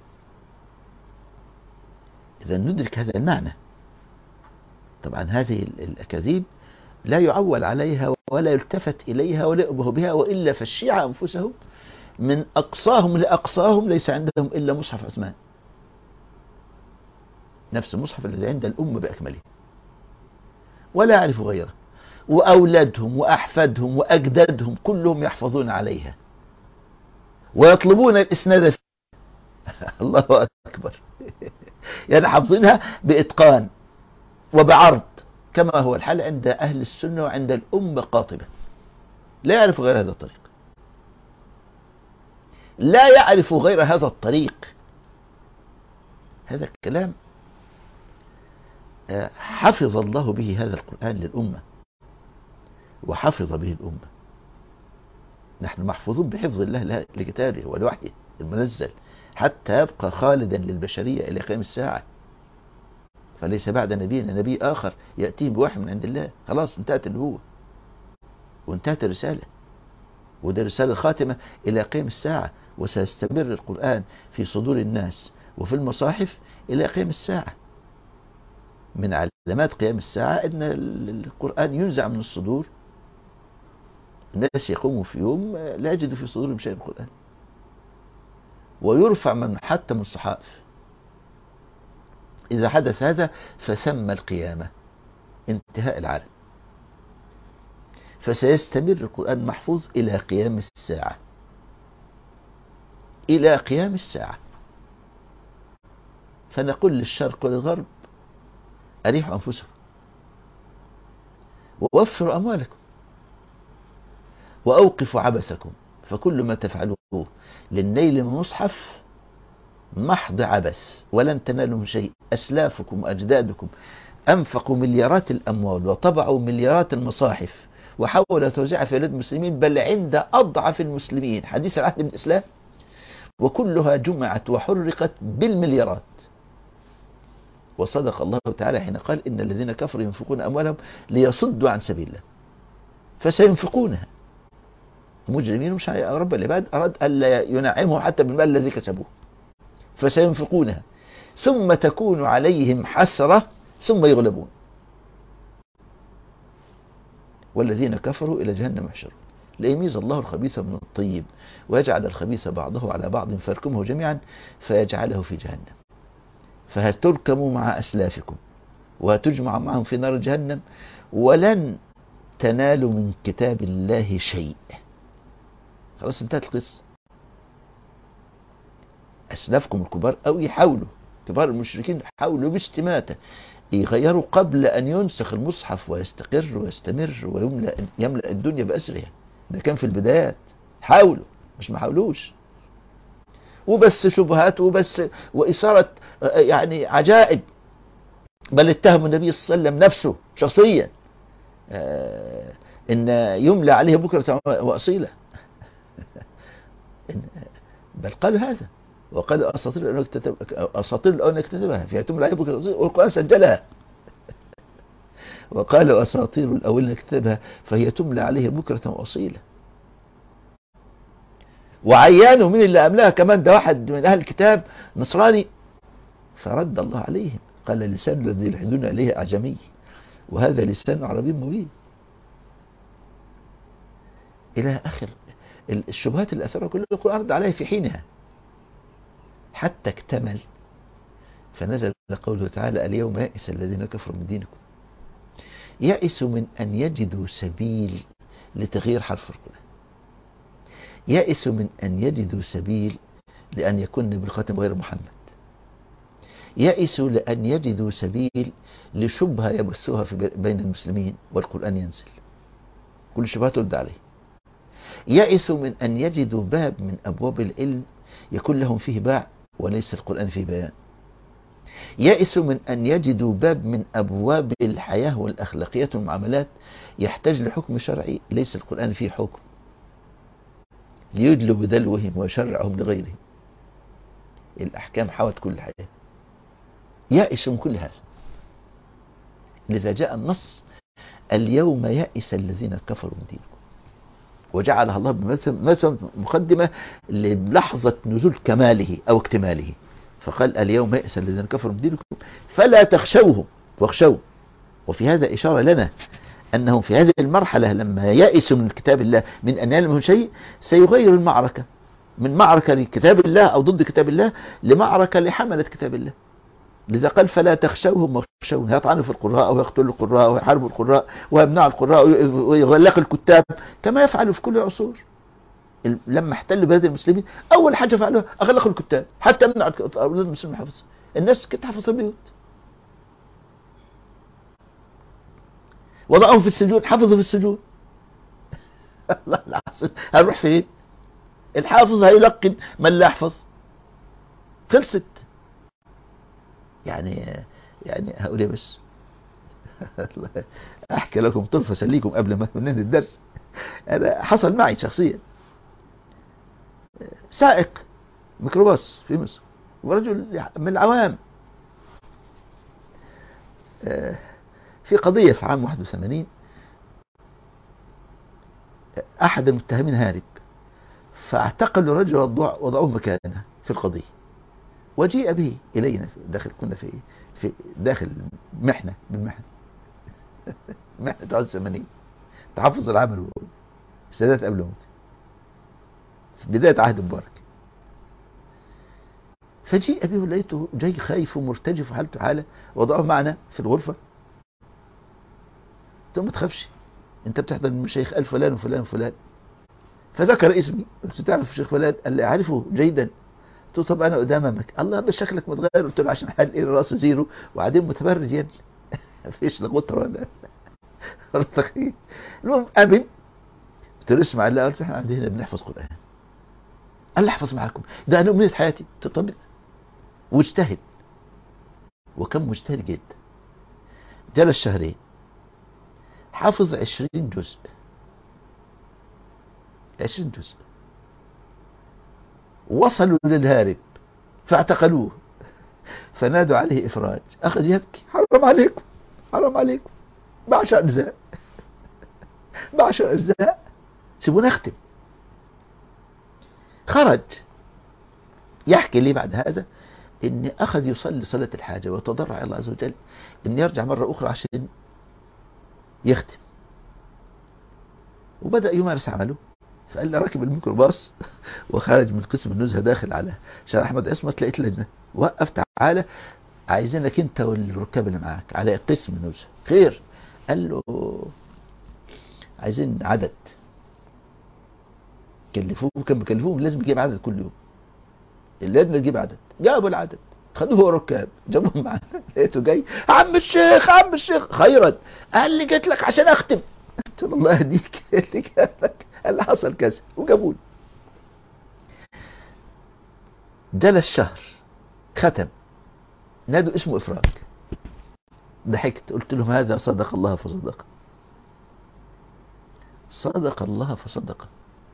إذا ندرك هذا المعنى. طبعا هذه الأكاذيب لا يعول عليها ولا يلتفت إليها ولا يؤبه بها، وإلا فالشيعة أنفسهم من أقصاهم لأقصاهم ليس عندهم إلا مصحف عثمان، نفس المصحف الذي عند الأم بأكمله، ولا يعرف غيره. وأولادهم وأحفادهم وأجدادهم كلهم يحفظون عليها ويطلبون الإسناد فيها. الله أكبر. يعني حافظينها بإتقان وبعرض كما هو الحال عند أهل السنة وعند الأمة قاطبة، لا يعرف غير هذا الطريق، لا يعرف غير هذا الطريق. هذا الكلام حفظ الله به هذا القرآن للأمة وحفظ به الأمة. نحن محفوظون بحفظ الله لكتابه والوحي المنزل حتى يبقى خالدا للبشرية إلى قيام الساعة. فليس بعد نبينا نبي آخر يأتيه بوحي من عند الله. خلاص انتهت النبوة وانتهت الرسالة، وده رسالة خاتمة إلى قيام الساعة. وسيستمر القرآن في صدور الناس وفي المصاحف إلى قيام الساعة. من علامات قيام الساعة أن القرآن ينزع من الصدور، الناس يقوموا في يوم لا يجدوا في صدورهم شيء من القرآن، ويرفع من حتى من الصحائف. إذا حدث هذا فسمى القيامة انتهاء العالم. فسيستمر القرآن محفوظ إلى قيام الساعة، إلى قيام الساعة. فنقول للشرق وللغرب أريحوا أنفسكم ووفروا أموالكم وأوقفوا عبثكم، فكل ما تفعلوه للنيل من مصحف محض عبث ولن تنالوا شيء. أسلافكم وأجدادكم أنفقوا مليارات الأموال وطبعوا مليارات المصاحف وحاولوا توزيعها في بلاد المسلمين، بل عند أضعف المسلمين حديث العهد بالإسلام، وكلها جمعت وحرقت بالمليارات. وصدق الله تعالى حين قال إن الذين كفروا ينفقون أموالهم ليصدوا عن سبيل الله فسينفقونها. مجرمين مش رب العباد أراد ألا ينعمه حتى بالمال الذي كسبوه، فسينفقونها ثم تكون عليهم حسرة ثم يغلبون والذين كفروا إلى جهنم يحشرون. ليميز الله الخبيث من الطيب ويجعل الخبيث بعضه على بعض فيركمه جميعا فيجعله في جهنم. فهتركموا مع أسلافكم وهتجمع معهم في نار جهنم ولن تنالوا من كتاب الله شيء. خلاص انتهت القصة. أسلافكم الكبار أو يحاولوا، كبار المشركين حاولوا باستماتة يغيروا قبل أن ينسخ المصحف ويستقر ويستمر ويملأ يملأ الدنيا بأسرها. ده كان في البدايات، حاولوا مش ما حاولوش، وبس شبهات وبس وإثارة يعني عجائب. بل اتهم النبي صلى الله عليه وسلم نفسه شخصيا إن يملى عليه بكرة وأصيلة. بل قالوا هذا، وقالوا أساطير الأولين اكتتب أساطير الأولين اكتتبها فيها تملى عليه بكرة وأصيلة والقرآن سجلها. وقالوا أساطير الأولين اكتتبها فهي تملى عليه بكرة وأصيلة. وعيانوا من اللي أملاها كمان، ده واحد من أهل الكتاب نصراني، فرد الله عليهم قال لسان الذي يلحدون إليه أعجمي وهذا لسان عربي مبين، إلى آخر الشبهات اللي أثرها كل القرآن رد عليها في حينها حتى اكتمل. فنزل قوله تعالى اليوم يئس الذين كفروا من دينكم، يئسوا من أن يجدوا سبيل لتغيير حرف القرآن، يئسوا من أن يجدوا سبيل لأن يكون بالختم غير محمد، يئسوا لأن يجدوا سبيل لشبهة يبثوها في بين المسلمين والقرآن ينزل. كل الشبهات ترد عليه. يئسوا من أن يجدوا باب من أبواب العلم يكون لهم فيه باع وليس القرآن فيه بيان. يئسوا من أن يجدوا باب من أبواب الحياة والأخلاقيات والمعاملات يحتاج لحكم شرعي ليس القرآن فيه حكم، ليدلوا بدلوهم ويشرعهم لغيرهم. الأحكام حوت كل الحياة. يائس من كل هذا، لذا جاء النص اليوم يائس الذين كفروا من دينكم، وجعلها الله بمثل مقدمة للحظة نزول كماله أو اكتماله. فقال اليوم يائس الذين كفروا من دينكم فلا تخشوهم واخشوا. وفي هذا إشارة لنا أنهم في هذه المرحلة لما يائسوا من كتاب الله من أن يعلمهم شيء سيغير المعركة من معركة لكتاب الله أو ضد كتاب الله لمعركة لحملة كتاب الله. لذا قال فلا تخشوهم واخشون. هيطعنوا في القراء ويقتلوا القراء ويحاربوا القراء ويمنعوا القراء ويغلقوا الكتاب كما يفعلوا في كل العصور. لما احتلوا بلاد المسلمين أول حاجة فعلوها أغلقوا الكتاب حتى منعوا أولاد المسلمين حفظ. الناس كانت تحفظ البيوت، وضعهم في السجون حفظوا في السجون. الله العظيم هنروح فين؟ الحافظ هيلقن من لا يحفظ. خلصت. يعني يعني هقول ايه بس احكي لكم طرفه اسليكم قبل ما ننهي الدرس. انا حصل معي شخصيا سائق ميكروباص في مصر ورجل من العوام، في قضيه في عام واحد وثمانين احد المتهمين هارب فاعتقلوا رجل وضعوه مكانه في القضيه وجيء به إلينا داخل كنا في في داخل محنة بالمحنة محنة واحد وثمانين تحفظ العمل والسادات قبل موت في بداية عهد مبارك. فجيء به ولقيته جاي خايف ومرتجف وحالته حالة وضعه معنا في الغرفة. قلت له ما تخافش انت بتحضر من مشايخ قال فلان وفلان وفلان، فذكر اسمي. قلت تعرف الشيخ فلان؟ قال لي اعرفه جيدا. قلت له طب انا قدامك. الله بس شكلك متغير. قلت له عشان حال ايه الراس زيرو وبعدين متبرد يا ابني مفيش لا غطر ولا ولا المهم امن. قلت له اسمع الله. قلت له احنا عندنا بنحفظ قران. قال لي احفظ معاكم ده انا امنيه حياتي. قلت له طب واجتهد. وكم مجتهد جدا. جلس شهرين حافظ عشرين جزء عشرين جزء. وصلوا للهارب فاعتقلوه فنادوا عليه إفراج. أخذ يبكي حرام عليكم حرام عليكم بعشر أجزاء بعشر أجزاء سيبونا أختم. خرج يحكي لي بعد هذا إن أخذ يصلي صلاة الحاجة وتضرع إلى الله عز وجل إن يرجع مرة أخرى عشان يختم. وبدأ يمارس عمله فقال لي راكب الميكروباص وخارج من قسم النزهة داخل على شارع أحمد عصمت، لقيت لجنة. وقف تعالى عايزينك انت والركاب اللي معاك على قسم النزهة. خير؟ قال له عايزين عدد. كلفوه، كان بيكلفوهم لازم يجيب عدد كل يوم. اللجنة تجيب عدد، جابوا العدد، خدوه هو ركاب جابوهم معاه. لقيته جاي، عم الشيخ عم الشيخ خيرا. قال لي جيت لك عشان اختم. قلت له الله يهديك، اللي جابك؟ قال لي حصل كذا وجابوني. جلس شهر ختم، نادوا اسمه افراج. ضحكت قلت لهم هذا صدق الله فصدق، صدق الله فصدق.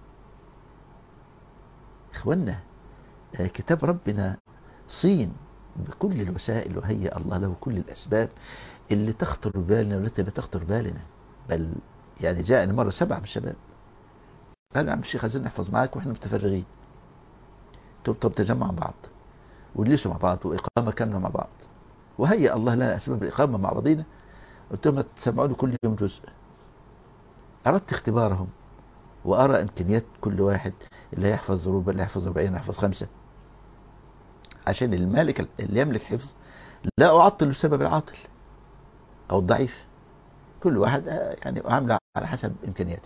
اخوانا كتاب ربنا صين بكل الوسائل، وهيأ الله له كل الأسباب اللي تخطر بالنا والتي لا تخطر بالنا. بل يعني جاءني مرة سبعة من الشباب قالوا يا عم الشيخ عايزين نحفظ معاك واحنا متفرغين. طب طب تجمع مع بعض ونجلسوا مع بعض وإقامة كاملة مع بعض، وهيأ الله لنا أسباب الإقامة مع بعضينا. قلت لهم تسمعوني كل يوم جزء. أردت اختبارهم وأرى إمكانيات كل واحد، اللي يحفظ ربع، اللي يحفظ ربعين، اللي يحفظ خمسة، عشان المالك اللي يملك حفظ لا أعطل بسبب العاطل أو الضعيف. كل واحد يعني عامله على حسب إمكانياته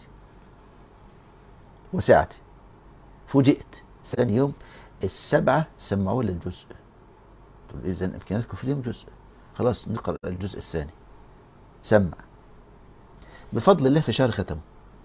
وسعتي. فوجئت ثاني يوم السبعة سمعوا لي الجزء. طب إذا إمكانياتكم في اليوم جزء، خلاص نقرأ الجزء الثاني. سمع بفضل الله في شهر ختمه،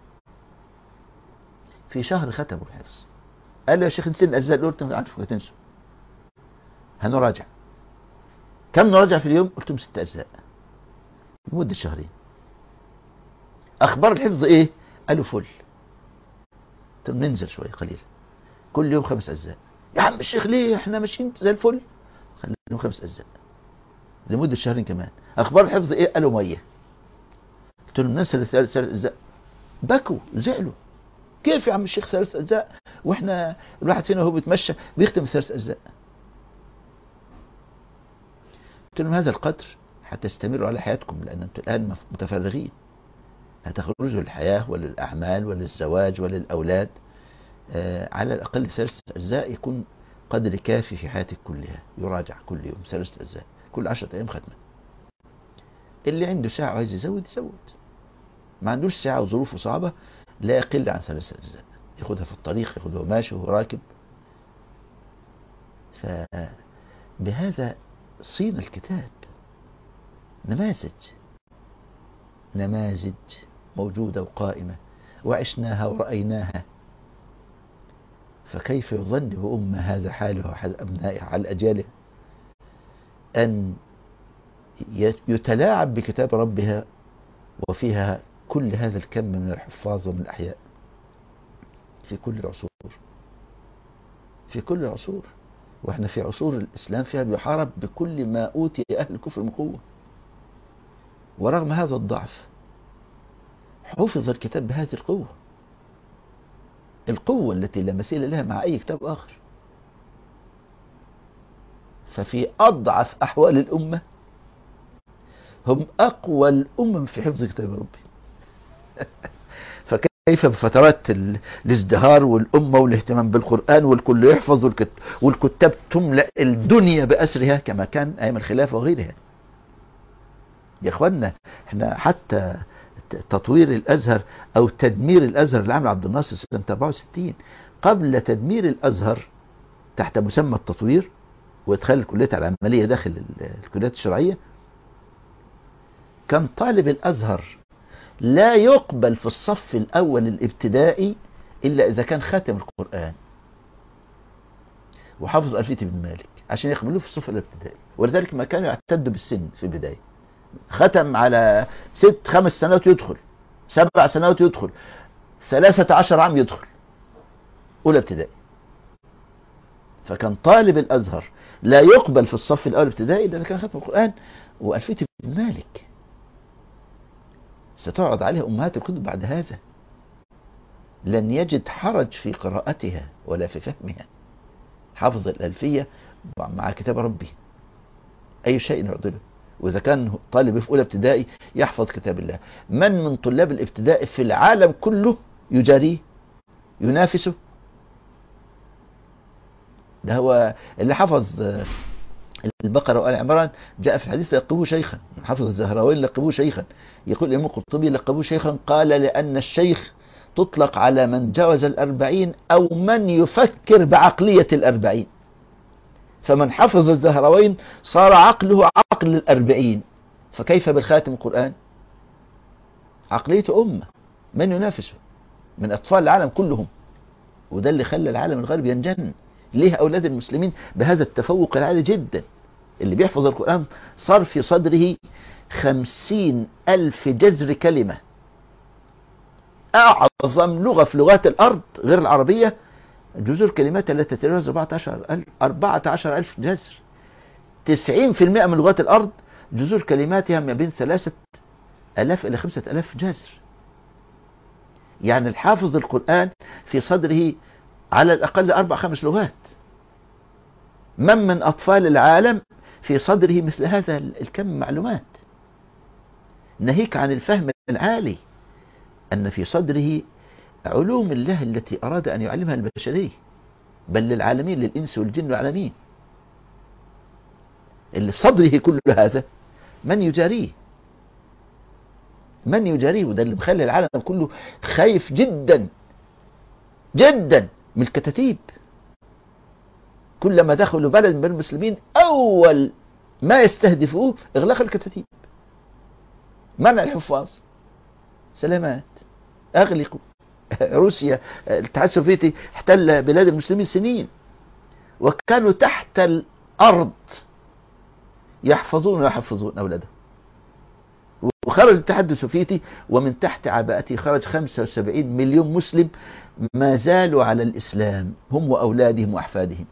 في شهر ختمه الحفظ. قال له يا شيخ نسينا الأجزاء الأولى. قلت له عارف تنسوا، هنراجع. كم نراجع في اليوم؟ قلت لهم ست أجزاء لمدة شهرين. أخبار الحفظ إيه؟ قالوا فل. قلت لهم ننزل شوية قليل، كل يوم خمس أجزاء. يا عم الشيخ ليه احنا ماشيين زي الفل؟ خليهم خمس أجزاء لمدة شهرين كمان. أخبار الحفظ إيه؟ قالوا مية. قلت لهم ننزل ثلاث أجزاء. بكوا زعلوا، كيف يا عم الشيخ ثلاث أجزاء وإحنا الواحد فينا وهو بيتمشى بيختم ثلاث أجزاء؟ قلت لهم هذا القدر هتستمروا على حياتكم، لأن أنتم الآن متفرغين، هتخرجوا للحياة وللأعمال وللزواج وللأولاد. آه على الأقل ثلاث أجزاء يكون قدر كافي في حياتك كلها. يراجع كل يوم ثلاث أجزاء، كل عشرة أيام ختمة. اللي عنده ساعة وعايز يزود يزود، ما عندوش ساعة وظروفه صعبة لا يقل عن ثلاث أجزاء، ياخدها في الطريق، ياخدها ماشي وهو راكب. فبهذا صين الكتاب نماذج نماذج موجودة وقائمة وعشناها ورأيناها. فكيف يظن بأمة هذا حاله وحال أبنائها على أجياله أن يتلاعب بكتاب ربها وفيها كل هذا الكم من الحفاظ ومن الأحياء في كل العصور، في كل العصور. واحنا في عصور الإسلام فيها بيحارب بكل ما أوتي أهل الكفر من قوة، ورغم هذا الضعف حفظ الكتاب بهذه القوة، القوة التي لا مثيل لها مع أي كتاب آخر. ففي أضعف أحوال الأمة هم أقوى الأمم في حفظ كتاب ربي. فكيف بفترات الازدهار والأمة والاهتمام بالقرآن والكل يحفظ والكتاب تملأ الدنيا بأسرها كما كان أيام الخلافة وغيرها. يا أخوانا احنا حتى تطوير الأزهر أو تدمير الأزهر اللي عمل عبد الناصر سنة أربعة وستين، قبل تدمير الأزهر تحت مسمى التطوير وإدخال الكليات العملية داخل الكليات الشرعية، كان طالب الأزهر لا يقبل في الصف الأول الابتدائي إلا إذا كان خاتم القرآن وحافظ ألفية ابن مالك عشان يقبلوه في الصف الابتدائي. ولذلك ما كانوا يعتدوا بالسن في البداية. ختم على ست خمس سنوات يدخل، سبع سنوات يدخل، ثلاثة عشر عام يدخل أولى ابتدائي. فكان طالب الأزهر لا يقبل في الصف الأول ابتدائي لأن كان ختم القرآن وألفية ابن مالك. ستعرض عليها أمهات الكتب بعد هذا، لن يجد حرج في قراءتها ولا في فهمها. حافظ الألفية مع كتاب ربي أي شيء يعضله. وإذا كان طالب في أولى ابتدائي يحفظ كتاب الله، من من طلاب الابتدائي في العالم كله يجاريه ينافسه؟ ده هو اللي حفظ البقرة وآل عمران جاء في الحديث لقبوه شيخا، حفظ الزهراوي لقبوه شيخا. يقول الإمام القرطبي لقبوه شيخا قال لأن الشيخ تطلق على من جاوز الأربعين أو من يفكر بعقلية الأربعين. فمن حفظ الزهراوين صار عقله عقل الأربعين، فكيف بالخاتم القرآن؟ عقلية أمة، من ينافسه من أطفال العالم كلهم. وده اللي خلى العالم الغربي ينجن. ليه أولاد المسلمين بهذا التفوق العالي جدا؟ اللي بيحفظ القرآن صار في صدره خمسين ألف جذر كلمة. أعظم لغة في لغات الأرض غير العربية جذور كلمات التي تتجاوز أربعة عشر ألف جذر. تسعين في المئة من لغات الأرض جذور كلماتها ما بين ثلاثة ألاف إلى خمسة ألاف جذر. يعني الحافظ القرآن في صدره على الأقل أربع خمس لغات. من من أطفال العالم في صدره مثل هذا الكم معلومات؟ ناهيك عن الفهم العالي أن في صدره علوم الله التي أراد أن يعلمها البشرية، بل للعالمين، للإنس والجن والعالمين. اللي في صدره كل هذا من يجاريه؟ من يجاريه؟ وده اللي مخلي العالم كله خايف جدا جدا من الكتاتيب. كلما دخلوا بلد من المسلمين أول ما يستهدفوه إغلاق الكتاتيب، منع الحفاظ. سلامات، أغلقوا. روسيا، الاتحاد السوفيتي احتل بلاد المسلمين سنين، وكانوا تحت الأرض يحفظون ويحفظون أولادهم. وخرج الاتحاد السوفيتي ومن تحت عباءته خرج خمسة وسبعين مليون مسلم ما زالوا على الإسلام، هم وأولادهم وأحفادهم،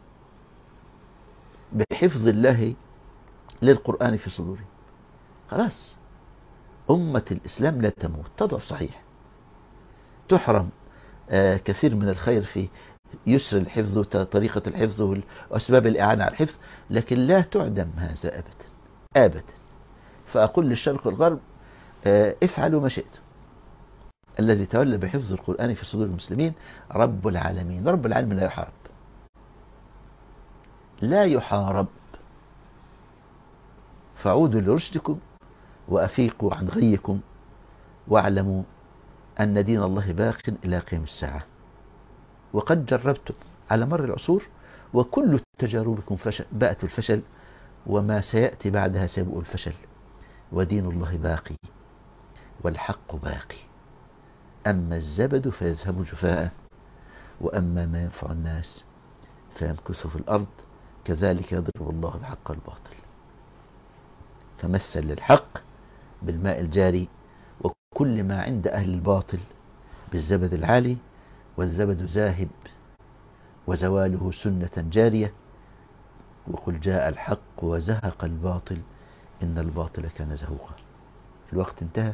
بحفظ الله للقرآن في صدورهم. خلاص أمة الإسلام لا تموت، تضعف صحيح، تحرم آه كثير من الخير في يسر الحفظ وطريقة الحفظ وأسباب الإعانة على الحفظ، لكن لا تعدم هذا أبدا أبدا. فأقول للشرق والغرب آه افعلوا ما شئتم. الذي تولى بحفظ القرآن في صدور المسلمين رب العالمين. رب العالمين لا يحارب، لا يحارب. فعودوا لرشدكم وأفيقوا عن غيكم واعلموا أن دين الله باق إلى قيام الساعة. وقد جربتم على مر العصور وكل تجاربكم فشل، بأت الفشل، وما سيأتي بعدها سيبقى الفشل. ودين الله باقي والحق باقي. أما الزبد فيذهب جفاء، وأما ما ينفع الناس فيمكث في الأرض. كذلك يضرب الله الحق الباطل. فمثل للحق بالماء الجاري، وكل ما عند أهل الباطل بالزبد العالي، والزبد ذاهب وزواله سنة جارية. وقل جاء الحق وزهق الباطل إن الباطل كان زهوقا. الوقت انتهى،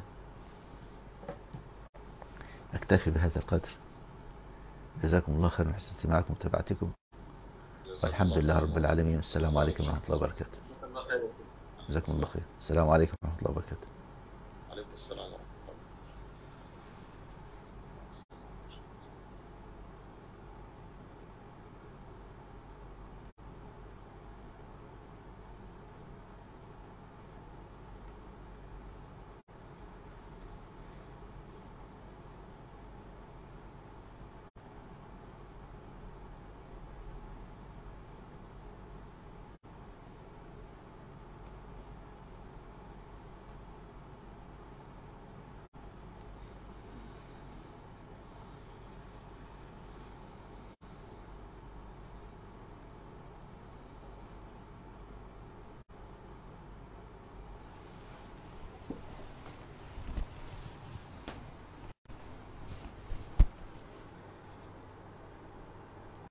أكتفي بهذا القدر. جزاكم الله خيرا وحسن استماعكم ومتابعتكم، والحمد لله رب العالمين. والسلام عليكم ورحمة الله وبركاته. جزاكم الله خير. السلام عليكم ورحمة الله وبركاته. عليكم السلام ورحمة الله.